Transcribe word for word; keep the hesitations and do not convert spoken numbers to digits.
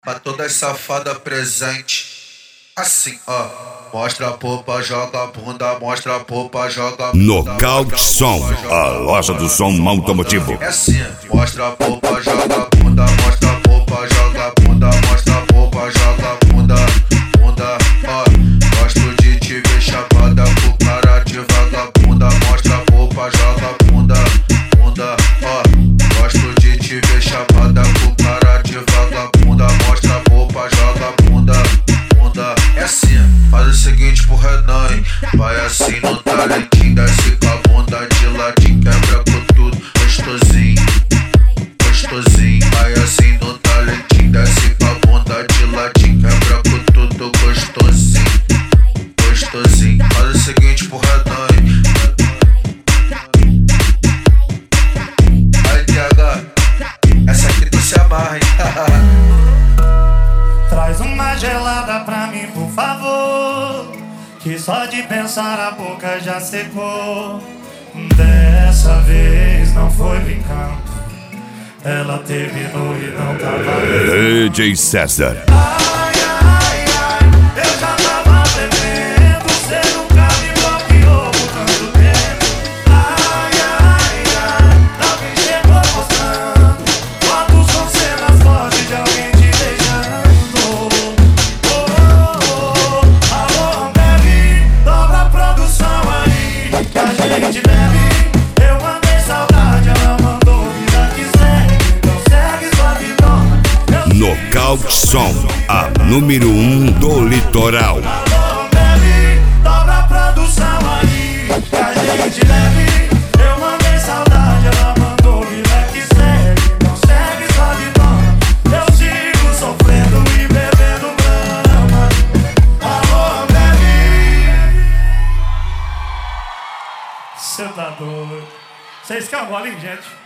Pra todas safadas presente. Assim, ó. Mostra a popa, joga a bunda, mostra a popa, joga a bunda. Nocaute Som, a loja do som automotivo. É assim, mostra a popa, joga a bunda, mostra a popa, joga a bunda, mostra a popa, joga a bunda, bunda, ó. Gosto de te ver chapada com cara de vagabunda, mostra a popa, joga a bunda, bunda, ó. Gosto de te ver chapada com cara de vagabunda, mostra a popa, joga a bunda, bunda. É assim, faz o seguinte pro Renan, hein? Vai assim no talentinho, desce com a bunda de ladinho, quebra com tudo, gostosinho, gostosinho. Vai assim no talentinho, desce com a bunda de ladinho, quebra com tudo, gostosinho, gostosinho. Faz o seguinte pro Renan, hein? Aí, T H, essa aqui tu se amarra, hein? Traz uma gelada pra mim, por favor, que só de pensar a boca já secou. Dessa vez não foi brincando, ela terminou e não tava D J César. Ai, ai, ai, eu já tava bebendo, cê nunca me bloqueou por tanto tempo. Ai, ai, ai, alguém chegou mostrando fotos com cenas fortes de alguém te beijando. Oh, oh, oh, alô, Ambev, dobra a produção aí, que a gente bebe. Eu mandei saudade, ela mandou vida que segue, então segue sua vidona. Nocaute Som, a número um do litoral. Alô, Ambev, dobra a produção aí, que a gente bebe. Eu mandei saudade, ela mandou vida que segue, então segue sua vidona. Eu sigo sofrendo e bebendo brama. Alô, Ambev, cê tá doido. Vocês querem um golinho, gente?